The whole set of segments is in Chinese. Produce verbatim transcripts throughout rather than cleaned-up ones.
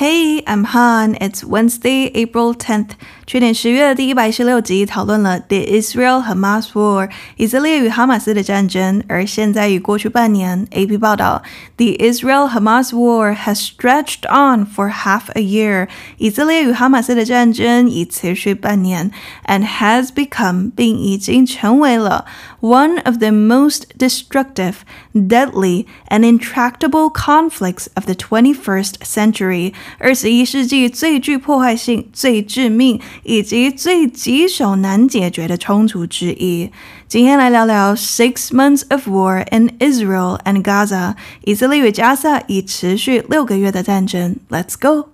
Hey, I'm Han. It's Wednesday, April tenth. 去年十月的第一百一十六集讨论了 The Israel-Hamas War 以色列与哈马斯的战争，而现在已过去半年。A P 报道 The Israel-Hamas War has stretched on for half a year 以色列与哈马斯的战争已持续半年 and has become 并已经成为了 one of the most destructive, deadly, and intractable conflicts of the twenty-first century 二十一世纪最具破坏性、最致命以及最棘手难解决的冲突之一。今天来聊聊 Six months of war in Israel and Gaza 以色列与加萨已持续六个月的战争。Let's go!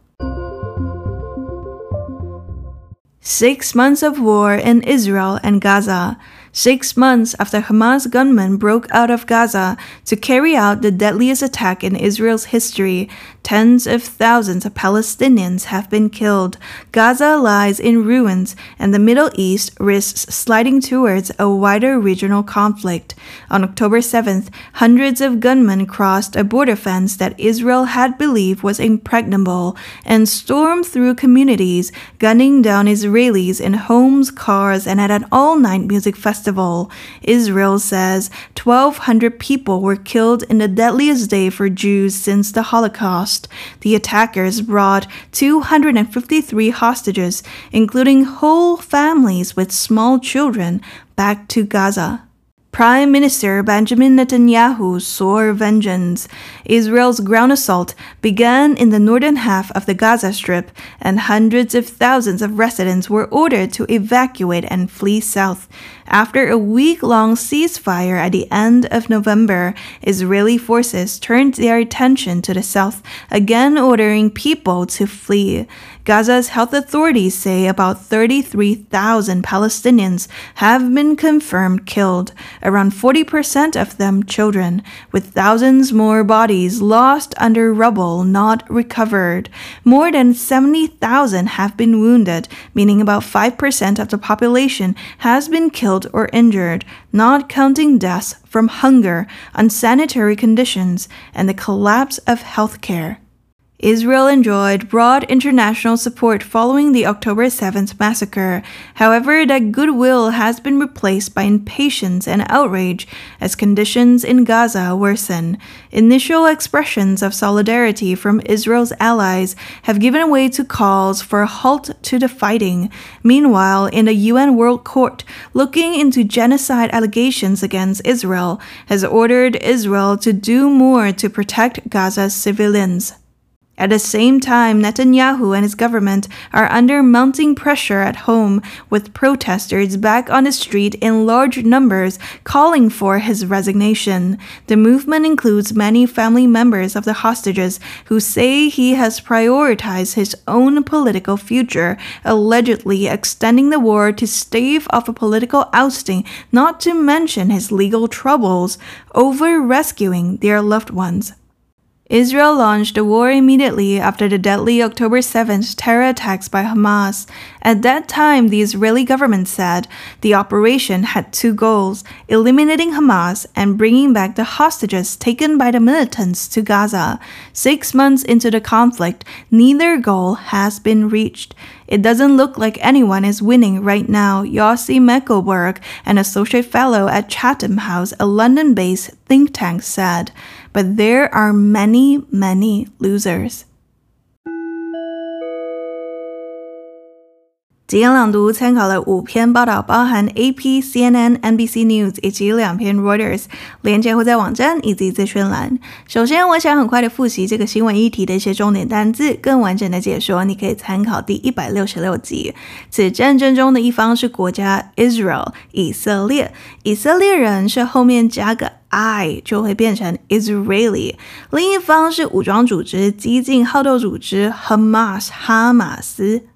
Six months of war in Israel and Gaza.Six months after Hamas gunmen broke out of Gaza to carry out the deadliest attack in Israel's history, tens of thousands of Palestinians have been killed. Gaza lies in ruins, and the Middle East risks sliding towards a wider regional conflict. On October seventh, hundreds of gunmen crossed a border fence that Israel had believed was impregnable and stormed through communities, gunning down Israelis in homes, cars, and at an all-night music festival. Israel says twelve hundred people were killed in the deadliest day for Jews since the Holocaust. The attackers brought two hundred fifty-three hostages, including whole families with small children, back to Gaza. Prime Minister Benjamin Netanyahu swore vengeance. Israel's ground assault began in the northern half of the Gaza Strip, and hundreds of thousands of residents were ordered to evacuate and flee south. After a week-long ceasefire at the end of November, Israeli forces turned their attention to the south, again ordering people to flee. Gaza's health authorities say about thirty-three thousand Palestinians have been confirmed killed, around forty percent of them children, with thousands more bodies lost under rubble not recovered. More than seventy thousand have been wounded, meaning about five percent of the population has been killed or injured, not counting deaths from hunger, unsanitary conditions, and the collapse of healthcare. Israel enjoyed broad international support following the October seventh massacre. However, that goodwill has been replaced by impatience and outrage as conditions in Gaza worsen. Initial expressions of solidarity from Israel's allies have given way to calls for a halt to the fighting. Meanwhile, in the U N World Court, looking into genocide allegations against Israel, has ordered Israel to do more to protect Gaza's civilians. At the same time, Netanyahu and his government are under mounting pressure at home, with protesters back on the street in large numbers calling for his resignation. The movement includes many family members of the hostages who say he has prioritized his own political future, allegedly extending the war to stave off a political ousting, not to mention his legal troubles over rescuing their loved ones. Israel launched the war immediately after the deadly October seventh terror attacks by Hamas. At that time, the Israeli government said the operation had two goals: eliminating Hamas and bringing back the hostages taken by the militants to Gaza. Six months into the conflict, neither goal has been reached. It doesn't look like anyone is winning right now, Yossi Mekelberg, an associate fellow at Chatham House, a London-based think tank, said. But there are many, many losers. 今天朗读参考了五篇报道，包含 A P, C N N, N B C News 以及两篇 Reuters， 连结会在网站以及资讯栏。首先，我想很快的复习这个新闻议题的一些重点单字，更完整的解说，你可以参考第一百六十六集。此战争中的一方是国家 Israel 以色列，以色列人是后面加个I 就会变成 Israeli， 另一方是武装组织激进好斗组织 Hamas 哈马斯。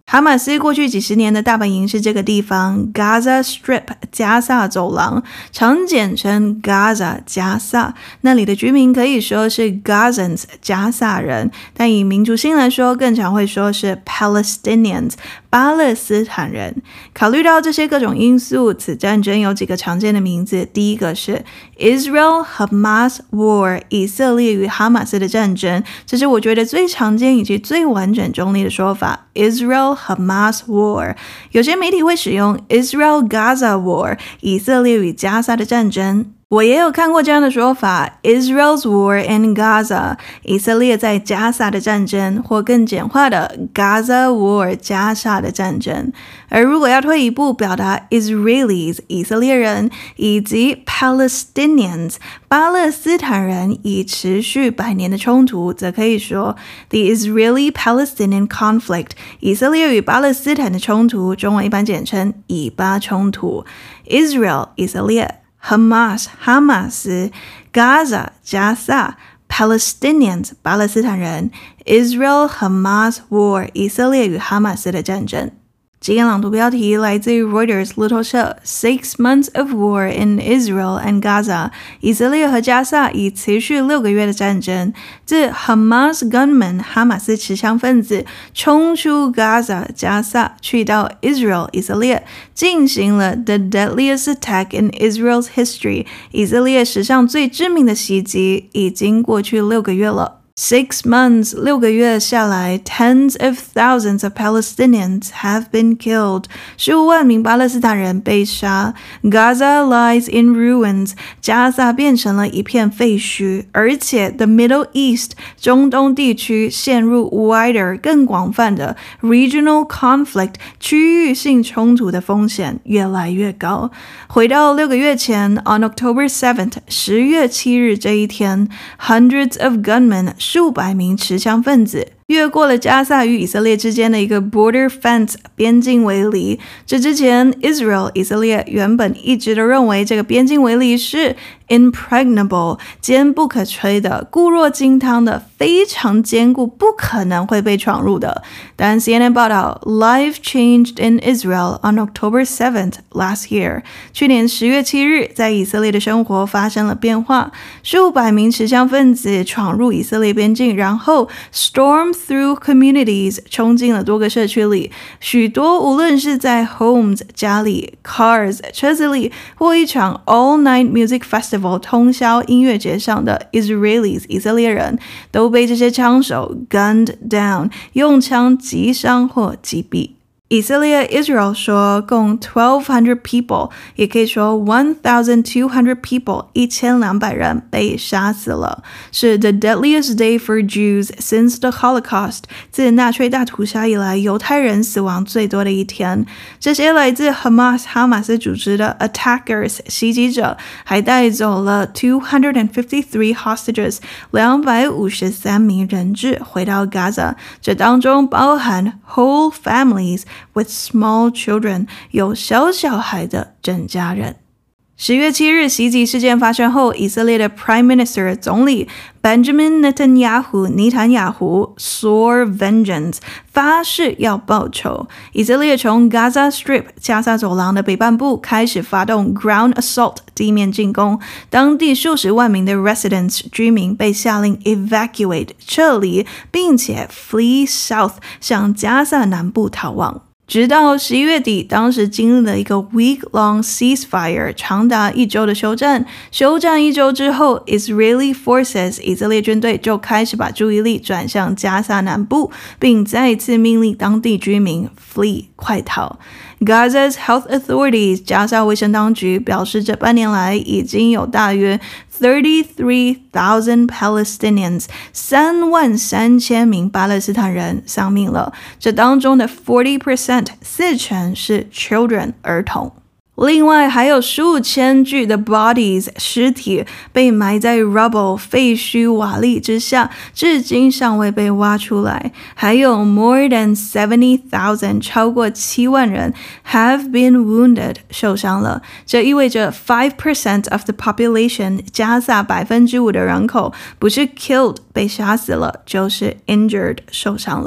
哈马斯过去几十年的大本营是这个地方 Gaza Strip 加萨走廊，常简称 Gaza 加萨。那里的居民可以说是 Gazans 加萨人，但以民族性来说更常会说是 Palestinians 巴勒斯坦人。考虑到这些各种因素，此战争有几个常见的名字。第一个是 Israel-Hamas War 以色列与哈马斯的战争，这是我觉得最常见以及最完整中立的说法 Israel-Hamas War。 有些媒体会使用 Israel-Gaza War 以色列与加沙的战争，我也有看过这样的说法 Israel's War in Gaza 以色列在加沙的战争，或更简化的 Gaza War 加沙的战争。而如果要退一步表达 Israelis 以色列人以及 Palestinians 巴勒斯坦人已持续百年的冲突，则可以说 The Israeli-Palestinian Conflict 以色列与巴勒斯坦的冲突，中文一般简称以巴冲突。 Israel 以色列， Hamas 哈马斯， Gaza 加萨， Palestinians 巴勒斯坦人， Israel-Hamas War 以色列与哈马斯的战争。今天朗读标题来自于 Reuters 路透社 Six months of war in Israel and Gaza 以色列和加萨已持续六个月的战争，自 Hamas gunmen 哈马斯持枪分子冲出 Gaza 加萨去到 Israel 以色列，进行了 the deadliest attack in Israel's history 以色列史上最致命的袭击，已经过去六个月了。Six months 六个月下来 tens of thousands of Palestinians have been killed 十五万名巴勒斯坦人被杀。 Gaza lies in ruins 加萨变成了一片废墟，而且 the Middle East 中东地区陷入 wider 更广泛的 regional conflict 区域性冲突的风险越来越高。回到六个月前 on October seventh 十月七日这一天， hundreds of gunmen数百名持枪分子越过了加萨与以色列之间的一个 border fence 边境围篱。这之前 Israel 以色列原本一直都认为这个边境围篱是 impregnable 坚不可摧的，固若金汤的，非常坚固，不可能会被闯入的。但 C N N 报道 Life changed in Israel on October seventh last year 去年十月七日，在以色列的生活发生了变化，数百名持枪分子闯入以色列边境，然后 storm through communities 冲进了多个社区里，许多无论是在 homes 家里 cars 车子里，或一场 all night music festival 通宵音乐节上的 Israelis 以色列人，都被这些枪手 gunned down 用枪击伤或击毙。以色列 Israel 说共 twelve hundred people 也可以说 one thousand two hundred people 一千两百人被杀死了，是 the deadliest day for Jews since the Holocaust 自纳粹大屠杀以来犹太人死亡最多的一天。这些来自 Hamas 哈马斯组织的 attackers 袭击者还带走了 two hundred fifty-three hostages 两百五十三名人质回到 Gaza， 这当中包含 whole families with small children 有小小孩的整家人。十月七日袭击事件发生后，以色列的 Prime Minister 总理 Benjamin Netanyahu 尼坦雅胡 swore vengeance 发誓要报仇。以色列从 Gaza Strip 加萨走廊的北半部开始发动 ground assault 地面进攻，当地数十万名的 residents 居民被下令 evacuate 撤离，并且 flee south 向加萨南部逃亡。直到十一月底，当时经历了一个 week-long ceasefire 长达一周的休战。休战一周之后 Israeli forces 以色列军队就开始把注意力转向加萨南部，并再次命令当地居民 flee 快逃。Gaza's health authorities 加萨卫生当局表示，这半年来已经有大约 thirty-three thousand Palestinians 三万三千名巴勒斯坦人丧命了，这当中的 forty percent 四成是 children 儿童。另外还有数千具的 bodies 尸体被埋在 rubble 废墟瓦砾之下，至今尚未被挖出来。还有 more than seventy thousand 超过七万人 have been wounded 受伤了。这意味着 five percent of the population 加萨 百分之五 的人口不是 killed 被杀死了，就是 injured 受伤了。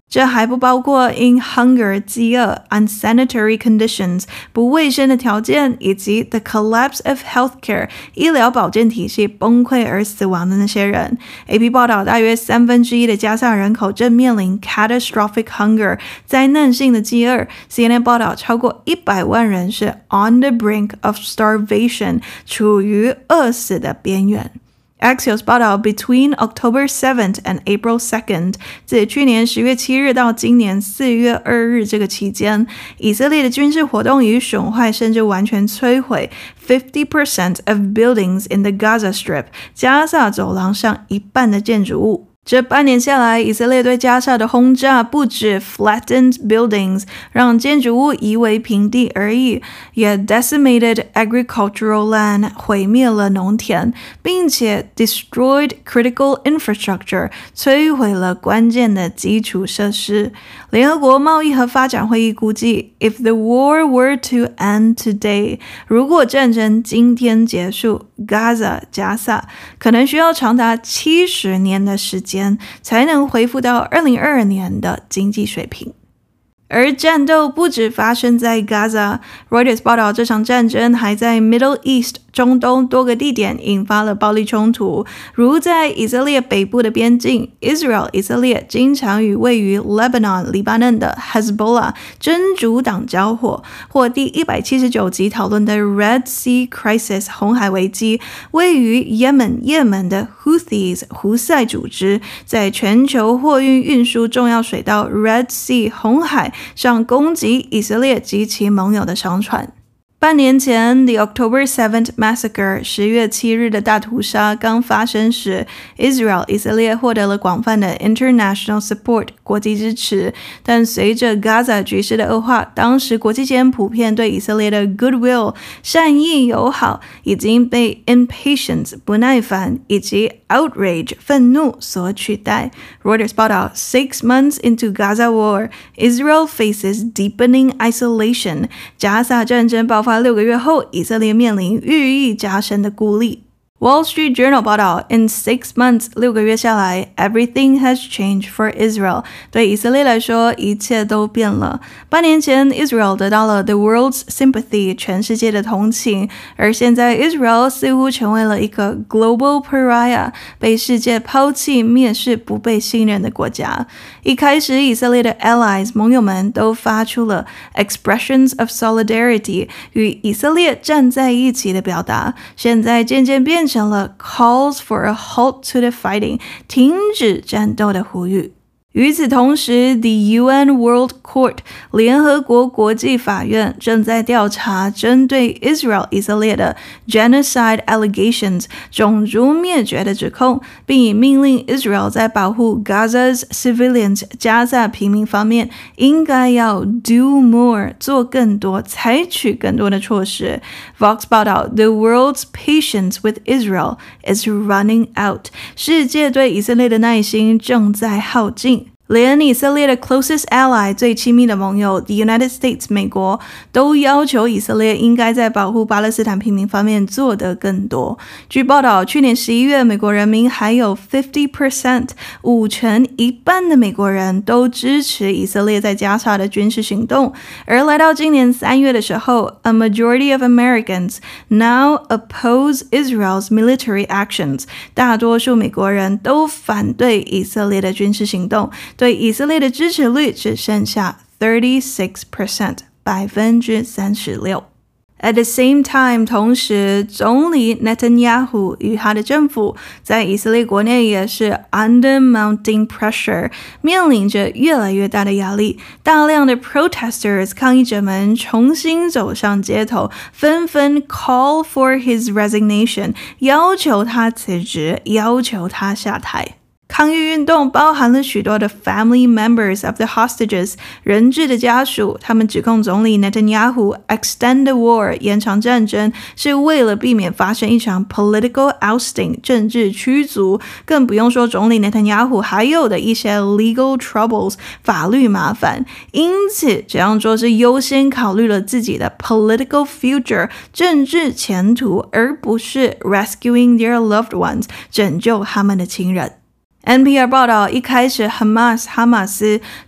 这还不包括 in hunger 饥饿 unsanitary conditions 不卫生的条件，以及 the collapse of healthcare 医疗保健体系崩溃而死亡的那些人。 A P 报道，大约三分之一的加萨人口正面临 catastrophic hunger 灾难性的饥饿。 C N N 报道，超过一百万人是 on the brink of starvation 处于饿死的边缘。Axios 报道 ，Between October seventh and April second， 自去年十月七日到今年四月二日这个期间，以色列的军事活动已损坏甚至完全摧毁 fifty percent of buildings in the Gaza Strip， 加萨走廊上一半的建筑物。这半年下来，以色列对加沙的轰炸不止 flattened buildings 让建筑物夷为平地而已，也 decimated agricultural land 毁灭了农田，并且 destroyed critical infrastructure 摧毁了关键的基础设施。联合国贸易和发展会议估计 ，if the war were to end today， 如果战争今天结束 ，Gaza 加萨可能需要长达七十年的时间。才能恢复到二零二二年的经济水平。而战斗不只发生在 Gaza， Reuters 报道这场战争还在 Middle East 中东多个地点引发了暴力冲突，如在以色列北部的边境 Israel 以色列经常与位于 Lebanon 黎巴嫩的 Hezbollah 真主党交火，或第一百七十九集讨论的 Red Sea Crisis 红海危机，位于 Yemen 也门的 Houthis 胡塞组织在全球货运运输重要水道 Red Sea 红海上攻击以色列及其盟友的商船。半年前 The October seventh Massacre 十月七日的大屠杀刚发生时 Israel 以色列获得了广泛的 international support 国际支持，但随着 Gaza 局势的恶化，当时国际间普遍对以色列的 goodwill 善意友好已经被 impatience 不耐烦以及 outrage 愤怒所取代。 Reuters 报道 Six months into Gaza war Israel faces deepening isolation 加萨战争爆发六个月后，以色列面临日益加深的孤立。Wall Street Journal 报道 In six months 六个月下来 Everything has changed for Israel 对以色列来说一切都变了。半年前 Israel 得到了 The world's sympathy 全世界的同情，而现在 Israel 似乎成为了一个 global pariah 被世界抛弃蔑视不被信任的国家。一开始以色列的 allies 盟友们都发出了 expressions of solidarity 与以色列站在一起的表达，现在渐渐变成成了 calls for a halt to the fighting 停止战斗的呼吁。与此同时 The U N World Court 联合国国际法院正在调查针对 Israel 以色列的 genocide allegations 种族灭绝的指控，并已命令 Israel 在保护 Gaza's civilians 加萨平民方面应该要 do more 做更多，采取更多的措施。 Vox 报道 The world's patience with Israel is running out 世界对以色列的耐心正在耗尽。连以色列的 closest ally 最亲密的盟友 The United States 美国都要求以色列应该在保护巴勒斯坦平民方面做得更多。据报道，去年十一月美国人民还有 fifty percent 五成一半的美国人都支持以色列在加沙的军事行动，而来到今年三月的时候 A majority of Americans now oppose Israel's military actions 大多数美国人都反对以色列的军事行动，对以色列的支持率只剩下 thirty-six percent 百分之三十六。At the same time 同时总理 Netanyahu 与他的政府在以色列国内也是 under mounting pressure 面临着越来越大的压力，大量的 protesters 抗议者们重新走上街头，纷纷 call for his resignation 要求他辞职，要求他下台。抗议运动包含了许多的 family members of the hostages 人质的家属，他们指控总理 Netanyahu extend the war 延长战争是为了避免发生一场 political ousting 政治驱逐，更不用说总理 Netanyahu 还有的一些 legal troubles 法律麻烦，因此这样做是优先考虑了自己的 political future 政治前途，而不是 rescuing their loved ones 拯救他们的亲人。N P R 报道，一开始 Hamas 哈马斯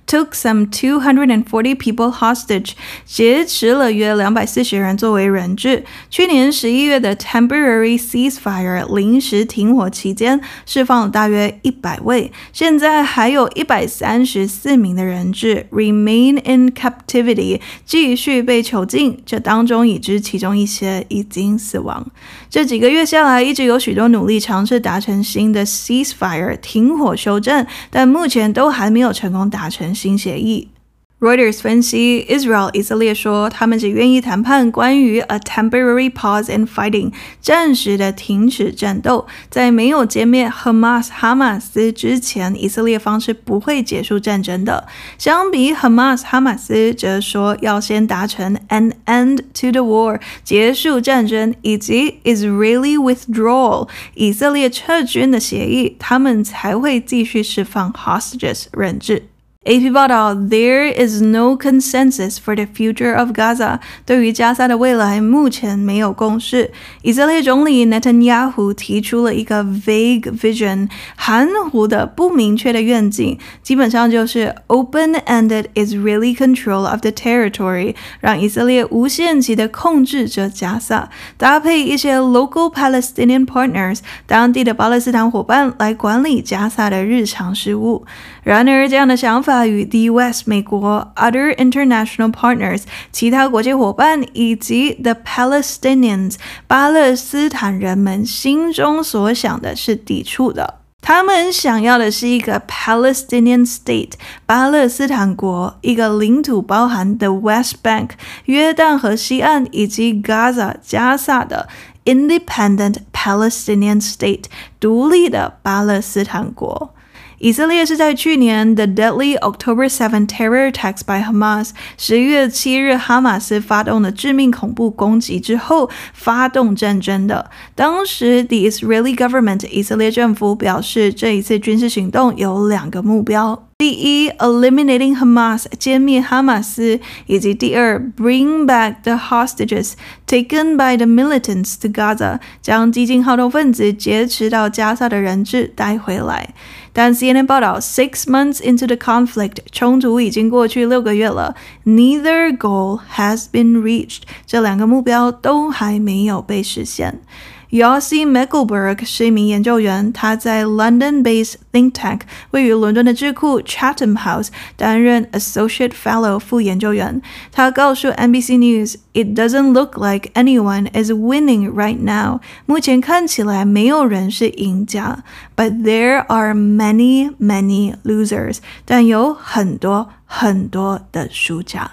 took some two hundred forty people hostage, 劫持了约两百四十人作为人质。去年十一月的 temporary ceasefire 临时停火期间，释放了大约一百位，现在还有一百三十四名的人质 remain in captivity， 继续被囚禁，这当中已知其中一些已经死亡。这几个月下来，一直有许多努力尝试达成新的 ceasefire 停火休战，但目前都还没有成功达成新协议。Reuters 分析 Israel 以色列说他们只愿意谈判关于 a temporary pause in fighting 暂时的停止战斗，在没有歼灭 Hamas 哈马斯之前，以色列方是不会结束战争的。相比 Hamas 哈马斯则说要先达成 an end to the war 结束战争以及 Israeli withdrawal 以色列撤军的协议，他们才会继续释放 hostages 人质。A P 报道 There is no consensus for the future of Gaza 对于加沙的未来目前没有共识。以色列总理 Netanyahu 提出了一个 vague vision 含糊的不明确的愿景，基本上就是 open-ended Israeli control of the territory 让以色列无限期的控制着加沙，搭配一些 local Palestinian partners 当地的巴勒斯坦伙伴来管理加沙的日常事务。然而这样的想法与 the U S 美国 other international partners 其他国际伙伴以及 the Palestinians 巴勒斯坦人们心中所想的是抵触的。他们想要的是一个 Palestinian state 巴勒斯坦国，一个领土包含 the West Bank 约旦河西岸以及 Gaza 加萨的 independent Palestinian state 独立的巴勒斯坦国。以色列是在去年 The deadly October seventh terror attacks by Hamas 十月七日哈马斯发动的致命恐怖攻击之后发动战争的。当时 The Israeli government 以色列政府表示，这一次军事行动有两个目标。第一 eliminating Hamas 歼灭哈马斯，以及第二 bring back the hostages taken by the militants to Gaza 将激进好动分子劫持到加沙的人质带回来。但 C N N 报道 six months into the conflict 冲突已经过去六个月了， neither goal has been reached 这两个目标都还没有被实现。Yossi Mekelberg 是一名研究员，他在 London-based think tank 位于伦敦的智库 Chatham House 担任 Associate Fellow 副研究员。他告诉 N B C News It doesn't look like anyone is winning right now 目前看起来没有人是赢家 But there are many, many losers 但有很多很多的输家。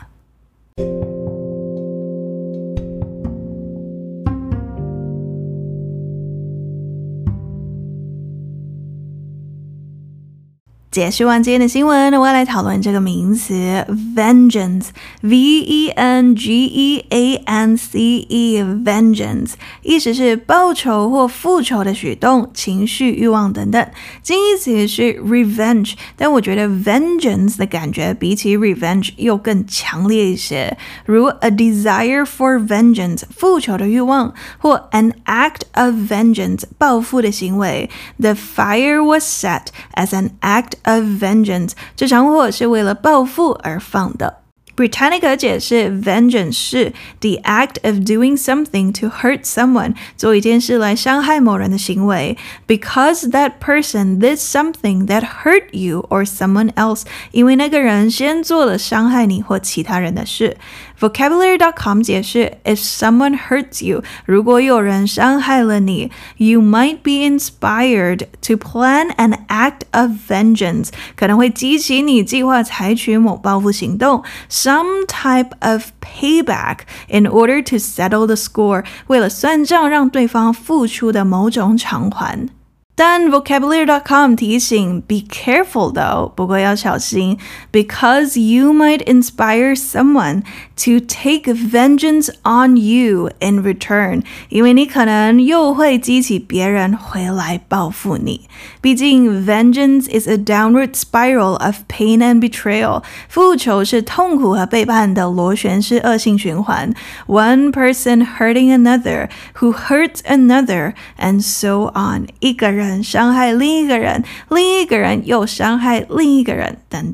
解释完今天的新闻，我要来讨论这个名词 vengeance V E N G E A N C E vengeance 意思是报仇或复仇的举动、情绪、欲望等等。近义词是 revenge 但我觉得 vengeance 的感觉比起 revenge 又更强烈一些，如 a desire for vengeance 复仇的欲望，或 an act of vengeance 报复的行为。 The fire was set as an act of vengeance 这场火是为了报复而放的。Britannica 解释 vengeance 是 the act of doing something to hurt someone 做一件事来伤害某人的行为 because that person did something that hurt you or someone else 因为那个人先做了伤害你或其他人的事。Vocabulary dot com 解释 if someone hurts you 如果有人伤害了你 you might be inspired to plan an act of vengeance 可能会激起你计划采取某报复行动Some type of payback in order to settle the score 为了算账让对方付出的某种偿还。但 vocabulary dot com 提醒 be careful though 不过要小心 because you might inspire someone to take vengeance on you in return 因为你可能又会激起别人回来报复你。毕竟 vengeance is a downward spiral of pain and betrayal 复仇是痛苦和背叛的螺旋式恶性循环 One person hurting another who hurts another and so on 一个人伤害另一个人，另一个人又伤害另一个人，等等。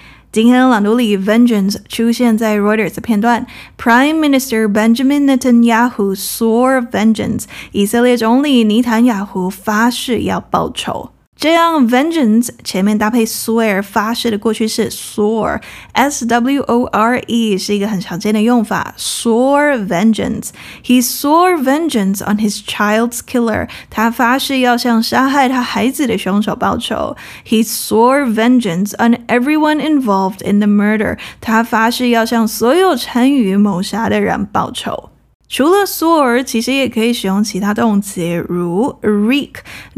今天朗读里 vengeance 出现在 Reuters 的片段 Prime Minister Benjamin Netanyahu swore vengeance 以色列总理尼坦雅胡发誓要报仇。这样 vengeance 前面搭配 swear 发誓的过去式 swore S W O R E 是一个很常见的用法 swore vengeance He swore vengeance on his child's killer 他发誓要向杀害他孩子的凶手报仇 He swore vengeance on everyone involved in the murder 他发誓要向所有参与谋杀的人报仇。除了 swore 其实也可以使用其他动词如 wreak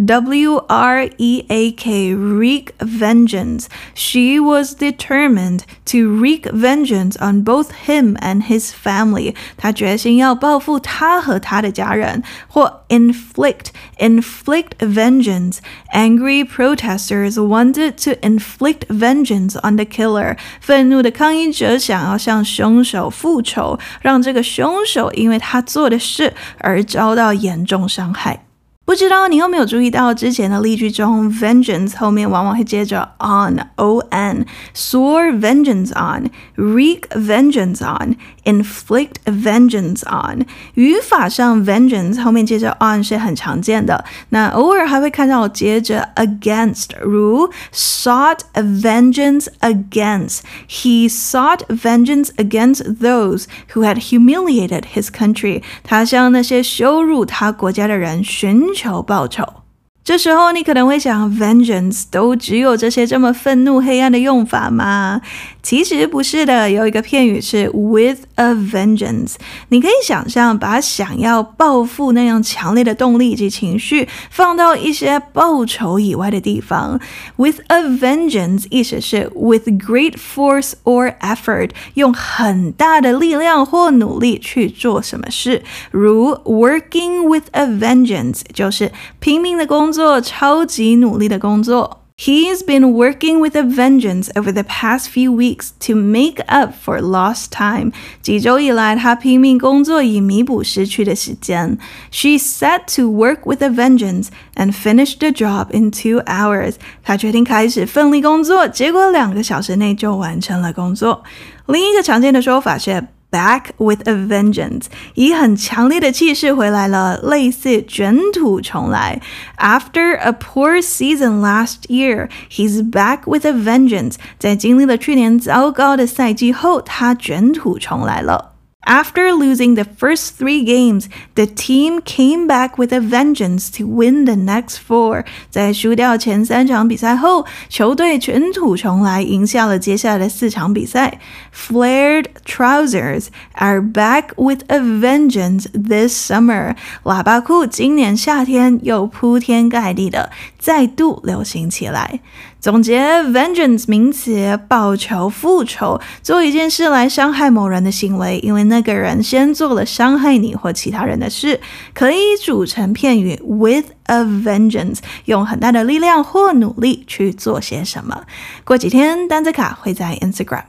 W R E A K wreak vengeance She was determined to wreak vengeance on both him and his family 她决心要报复他和他的家人。或 inflict inflict vengeance Angry protesters wanted to inflict vengeance on the killer 愤怒的抗议者想要向凶手复仇，让这个凶手因为他做的事而遭到严重伤害。不知道你有没有注意到之前的例句中 vengeance 后面往往会接着 on O N swore vengeance on wreak vengeance on inflict vengeance on 语法上 vengeance 后面接着 on 是很常见的，那偶尔还会看到接着 against 如 sought vengeance against He sought vengeance against those who had humiliated his country 他向那些羞辱他国家的人寻求报仇。这时候你可能会想 vengeance 都只有这些这么愤怒黑暗的用法吗？其实不是的，有一个片语是 with a vengeance 你可以想象把想要报复那样强烈的动力及情绪放到一些报仇以外的地方。 with a vengeance 意思是 with great force or effort 用很大的力量或努力去做什么事，如 working with a vengeance 就是拼命的工作，超级努力的工作。He's been working with a vengeance over the past few weeks to make up for lost time. 几周以来，他拼命工作以弥补失去的时间。She set to work with a vengeance and finished the job in two hours. 她决定开始奋力工作，结果两个小时内就完成了工作。另一个常见的说法是back with a vengeance 以很强烈的气势回来了，类似卷土重来。 After a poor season last year, he's back with a vengeance 在经历了去年糟糕的赛季后，他卷土重来了。After losing the first three games, the team came back with a vengeance to win the next four. 在输掉前三场比赛后，球队卷土重来，赢下了接下来的四场比赛。Flared trousers are back with a vengeance this summer. 喇叭裤今年夏天又铺天盖地的再度流行起来。总结 vengeance 名词，报仇复仇，做一件事来伤害某人的行为，因为那个人先做了伤害你或其他人的事，可以组成片语 with a vengeance 用很大的力量或努力去做些什么。过几天单字卡会在 Instagram。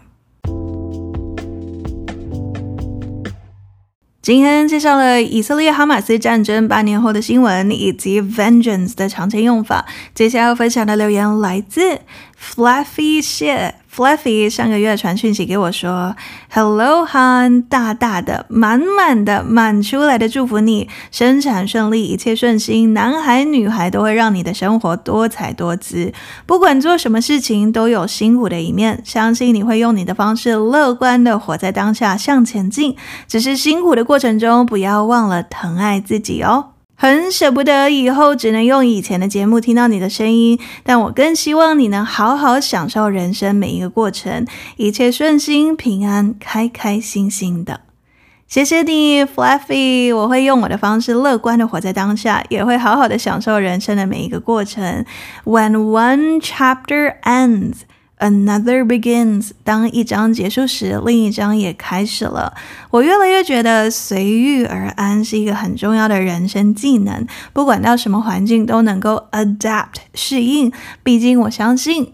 今天介绍了以色列哈马斯战争八年后的新闻，以及 vengeance 的常见用法。接下来要分享的留言来自 Fluffy Shit Fluffy 上个月传讯息给我说 Hello Han 大大的满满的满出来的祝福你生产顺利一切顺心，男孩女孩都会让你的生活多彩多姿，不管做什么事情都有辛苦的一面，相信你会用你的方式乐观的活在当下向前进，只是辛苦的过程中不要忘了疼爱自己哦。很舍不得以后只能用以前的节目听到你的声音，但我更希望你能好好享受人生每一个过程，一切顺心平安开开心心的。谢谢你 Fluffy， 我会用我的方式乐观的活在当下，也会好好的享受人生的每一个过程。 When one chapter ends Another begins 当一章结束时，另一章也开始了。我越来越觉得随遇而安是一个很重要的人生技能，不管到什么环境都能够 adapt 适应，毕竟我相信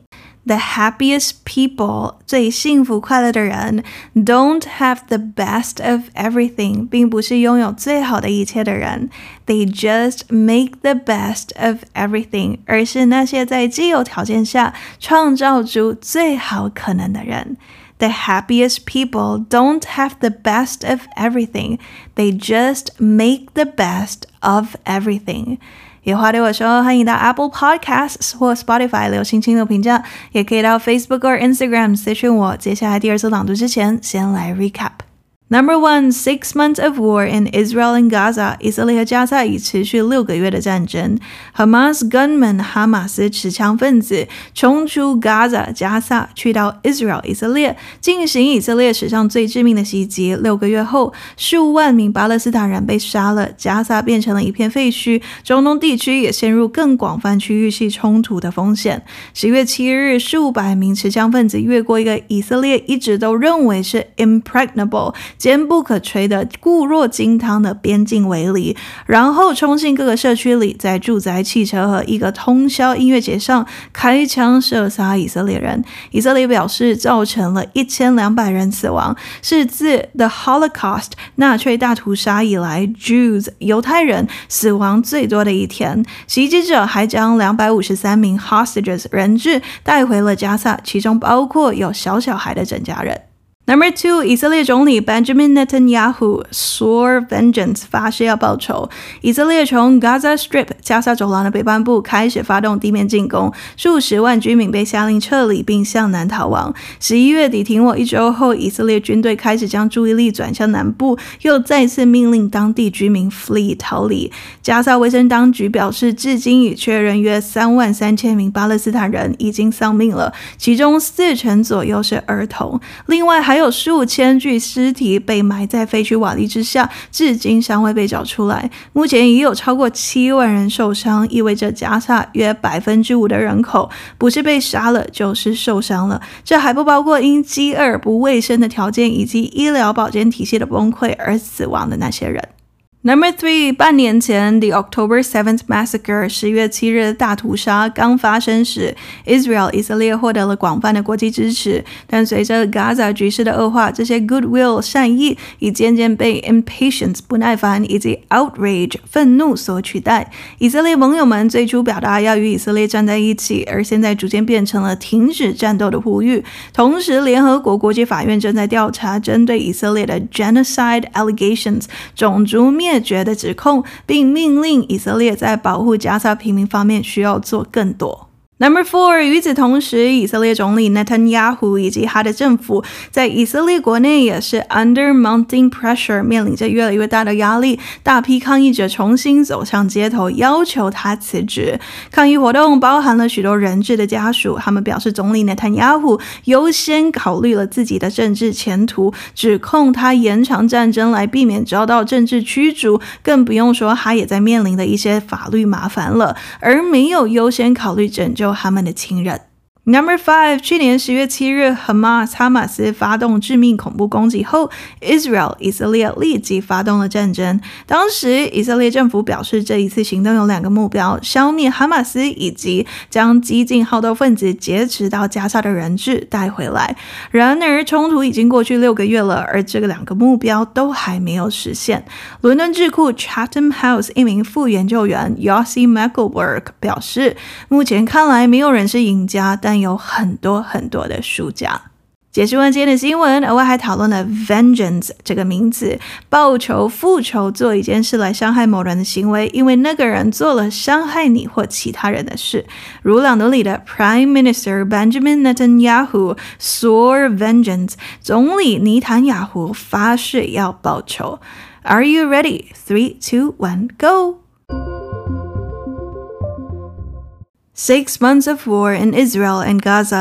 The happiest people, 最幸福快乐的人 don't have the best of everything, 并不是拥有最好的一切的人 They just make the best of everything, 而是那些在既有条件下创造出最好可能的人The happiest people don't have the best of everything. They just make the best of everything. 有话对我说，欢迎到 Apple Podcasts 或 Spotify 留星星的评价，也可以到 Facebook 或 Instagram 私讯我。接下来第二次朗读之前，先来 recap。Number one, six months of war in Israel and Gaza. 以色列和加萨已持续六个月的战争。Hamas gunmen 哈马斯持枪分子冲出 Gaza 加萨，去到 Israel 以色列，进行以色列史上最致命的袭击。六个月后，数万名巴勒斯坦人被杀了，加萨变成了一片废墟，中东地区也陷入更广泛区域性冲突的风险。十月七日，数百名持枪分子越过一个以色列一直都认为是 impregnable坚不可摧的固若金汤的边境围篱，然后冲进各个社区里，在住宅、汽车和一个通宵音乐节上开枪射杀以色列人。以色列表示，造成了一千两百人死亡，是自 The Holocaust 纳粹大屠杀以来 Jews 犹太人死亡最多的一天。袭击者还将两百五十三名 hostages 人质带回了加萨，其中包括有小小孩的整家人。Number two, 以色列总理 Benjamin Netanyahu swore vengeance 发誓要报仇。以色列从 Gaza Strip 加萨走廊的北半部开始发动地面进攻，数十万居民被下令撤离并向南逃亡。十一月底停火一周后，以色列军队开始将注意力转向南部，又再次命令当地居民 flee 逃离。加萨卫生当局表示，至今已确认约三万三千名巴勒斯坦人已经丧命了，其中四成左右是儿童。另外还还有数千具尸体被埋在废墟瓦砾之下，至今尚未被找出来。目前已有超过七万人受伤，意味着加萨约 百分之五 的人口不是被杀了就是受伤了。这还不包括因饥饿、不卫生的条件以及医疗保健体系的崩溃而死亡的那些人。Number three, 半年前 The October seventh Massacre 十月七日的大屠杀刚发生时 Israel 以色列获得了广泛的国际支持，但随着 Gaza 局势的恶化，这些 goodwill 善意已渐渐被 impatience 不耐烦以及 outrage 愤怒所取代。以色列盟友们最初表达要与以色列站在一起，而现在逐渐变成了停止战斗的呼吁。同时联合国国际法院正在调查针对以色列的 genocide allegations 种族灭绝的指控，并命令以色列在保护加萨平民方面需要做更多。Number four, 与此同时，以色列总理 Netanyahu 以及他的政府在以色列国内也是 under mounting pressure 面临着越来越大的压力，大批抗议者重新走上街头要求他辞职。抗议活动包含了许多人质的家属，他们表示总理 Netanyahu 优先考虑了自己的政治前途，指控他延长战争来避免遭到政治驱逐，更不用说他也在面临的一些法律麻烦了，而没有优先考虑拯救他们的亲人。Number five, 去年十月七日 Hamas 哈马斯发动致命恐怖攻击后 Israel 以色列立即发动了战争。当时以色列政府表示，这一次行动有两个目标，消灭哈马斯以及将激进好斗分子劫持到加萨的人质带回来。然而冲突已经过去六个月了，而这个两个目标都还没有实现。伦敦智库 Chatham House 一名副研究员 Yossi Mekelberg 表示，目前看来没有人是赢家，但有很多很多的输家。解释完今天的新闻，额外还讨论了 vengeance 这个名词，报仇、复仇，做一件事来伤害某人的行为，因为那个人做了伤害你或其他人的事。如朗读里的 Prime Minister Benjamin Netanyahu swore vengeance， 总理尼坦雅胡发誓要报仇。Are you ready? three, two, one, go! Six months of war in Israel and Gaza.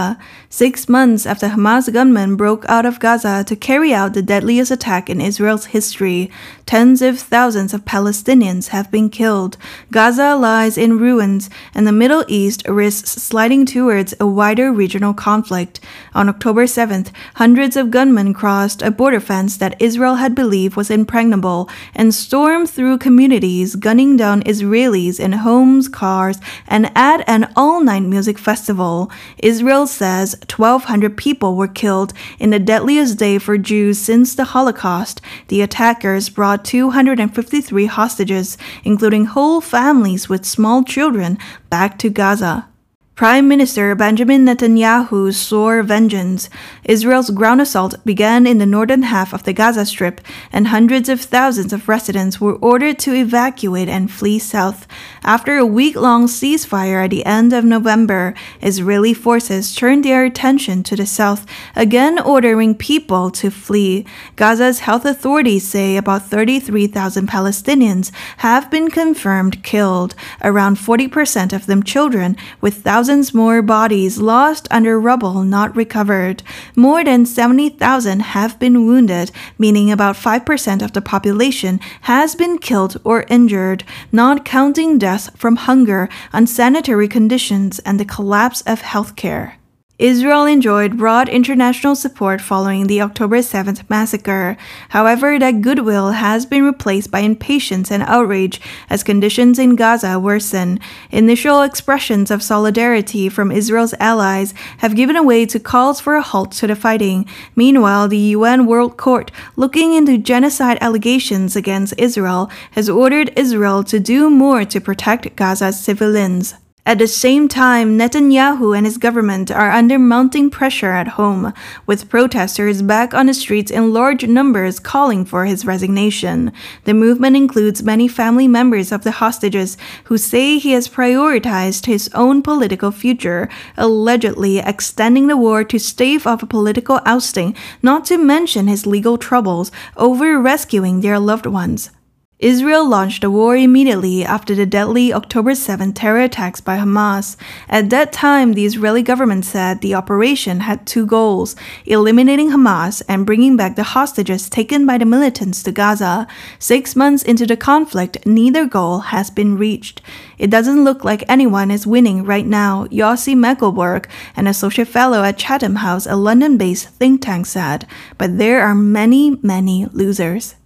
Six months after Hamas gunmen broke out of Gaza to carry out the deadliest attack in Israel's history, tens of thousands of Palestinians have been killed. Gaza lies in ruins, and the Middle East risks sliding towards a wider regional conflict. On October seventh, hundreds of gunmen crossed a border fence that Israel had believed was impregnable and stormed through communities, gunning down Israelis in homes, cars, and at an all-night music festival. Israel says twelve hundred people were killed in the deadliest day for Jews since the Holocaust. The attackers brought two hundred fifty-three hostages, including whole families with small children, back to Gaza. Prime Minister Benjamin Netanyahu swore vengeance. Israel's ground assault began in the northern half of the Gaza Strip, and hundreds of thousands of residents were ordered to evacuate and flee south. After a week-long ceasefire at the end of November, Israeli forces turned their attention to the south, again ordering people to flee. Gaza's health authorities say about thirty-three thousand Palestinians have been confirmed killed, around forty percent of them children, with thousands Thousands more bodies lost under rubble not recovered. More than seventy thousand have been wounded, meaning about five percent of the population has been killed or injured, not counting deaths from hunger, unsanitary conditions, and the collapse of healthcare. Israel enjoyed broad international support following the October seventh massacre. However, that goodwill has been replaced by impatience and outrage as conditions in Gaza worsen. Initial expressions of solidarity from Israel's allies have given way to calls for a halt to the fighting. Meanwhile, the U N World Court, looking into genocide allegations against Israel, has ordered Israel to do more to protect Gaza's civilians. At the same time, Netanyahu and his government are under mounting pressure at home, with protesters back on the streets in large numbers calling for his resignation. The movement includes many family members of the hostages who say he has prioritized his own political future, allegedly extending the war to stave off a political ousting, not to mention his legal troubles over rescuing their loved ones. Israel launched the war immediately after the deadly October seventh terror attacks by Hamas. At that time, the Israeli government said the operation had two goals: eliminating Hamas and bringing back the hostages taken by the militants to Gaza. Six months into the conflict, neither goal has been reached. It doesn't look like anyone is winning right now, Yossi Mekelberg, an associate fellow at Chatham House, a London-based think tank, said. But there are many, many losers.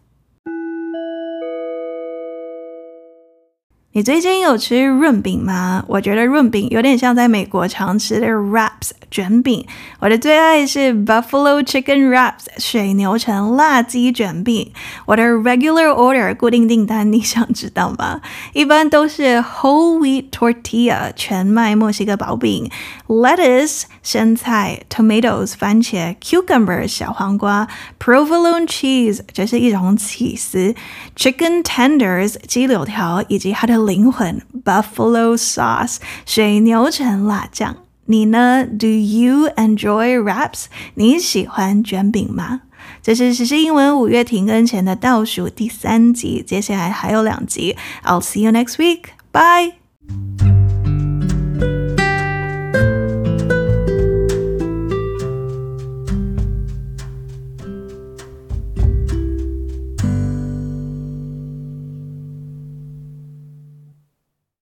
你最近有吃润饼吗？我觉得润饼有点像在美国常吃的 wraps 卷饼。我的最爱是 Buffalo Chicken Wraps 水牛城辣鸡卷饼。我的 regular order 固定订单你想知道吗？一般都是 whole wheat tortilla 全麦墨西哥薄饼 lettuce 生菜 tomatoes 番茄 cucumber 小黄瓜 provolone cheese 这是一种起司 chicken tenders 鸡柳条以及它的灵魂 buffalo sauce 水牛城辣酱。你呢 Do you enjoy wraps? 你喜欢卷饼吗？这是时事英文五月停更前的倒数第三集，接下来还有两集。I'll see you next week. Bye!